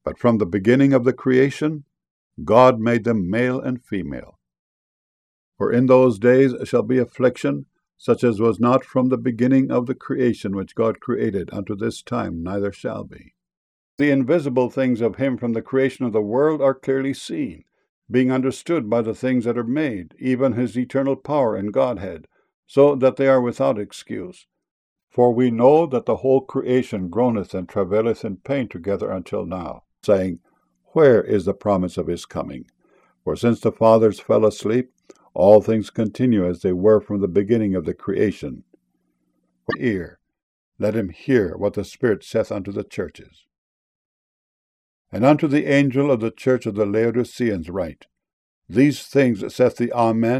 But from the beginning of the creation, God made them male and female. For in those days shall be affliction, such as was not from the beginning of the creation which God created unto this time, neither shall be. The invisible things of him from the creation of the world are clearly seen, being understood by the things that are made, even his eternal power and Godhead, so that they are without excuse. For we know that the whole creation groaneth and travaileth in pain together until now, saying, Where is the promise of his coming? For since the fathers fell asleep, all things continue as they were from the beginning of the creation. Ear, let him hear what the Spirit saith unto the churches. And unto the angel of the church of the Laodiceans write, These things saith the Amen,